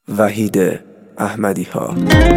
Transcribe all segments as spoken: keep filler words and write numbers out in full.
وحید احمدی ها.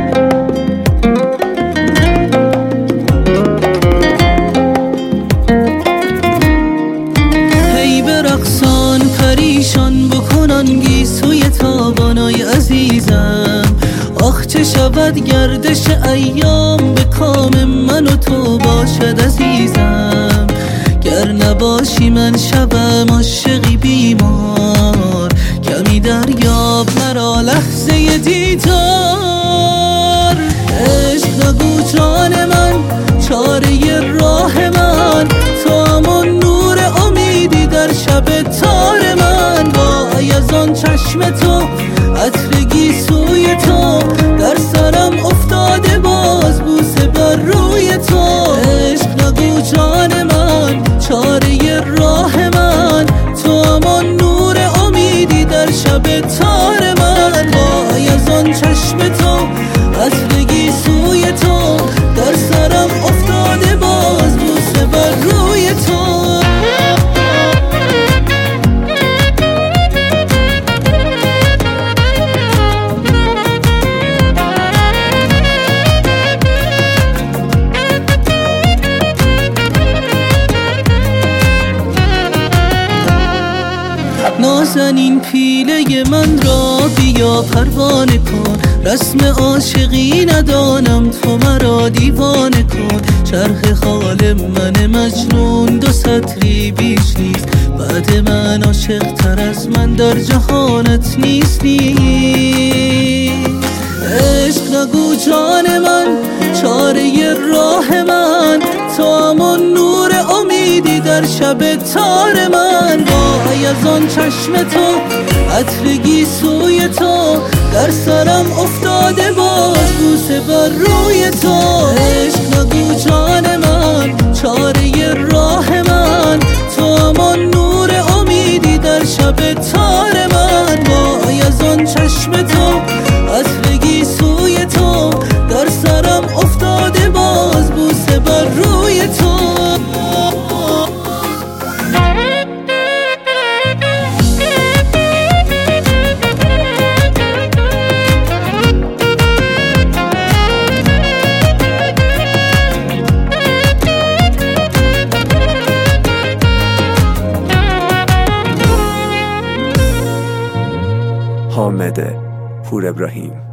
هی برقصان پریشان بکنان گیسوی تابانای عزیزم. آخ چه شود گردش ایام به کام من و تو باشد عزیزم. گر نباشی من شبم عاشقی بیمار، کمی دریاب مرا لحظه دیدار. عشق نگو جان من چاره راه من، تو همان نور امیدی در شب تار من. وای از آن چشم تو عطر گیسوی تو، در سرم افتاده باز بوسه بر روی تو. عشق نگو جان من چاره راه من، تو همان نور امیدی در شب تار من. وای از آن چشم تو عطر گیسوی تو، در سرم افتاده باز بوسه بر روی تو. نازنین پیله من را بیا پروانه کن، رسم عاشقی ندانم تو مرا دیوانه کن. چرخ خال من مجنون دو سطری بیش نیست، بعد من عاشق تر از من در جهانت نیست نیست. عشق نگو جان من چاره راه من، تو همان نور امیدی در شب تار من. وای از آن چشم تو عطر گیسوی تو، در سرم افتاده باز بوسه بر روی تو. عشق نگو جان من چاره راه من، تو همان نور امیدی در شب تار من. وای از آن چشم تو عطر گیسوی تو، در سرم افتاده باز بوسه بر روی تو. حامد پور ابراهیم.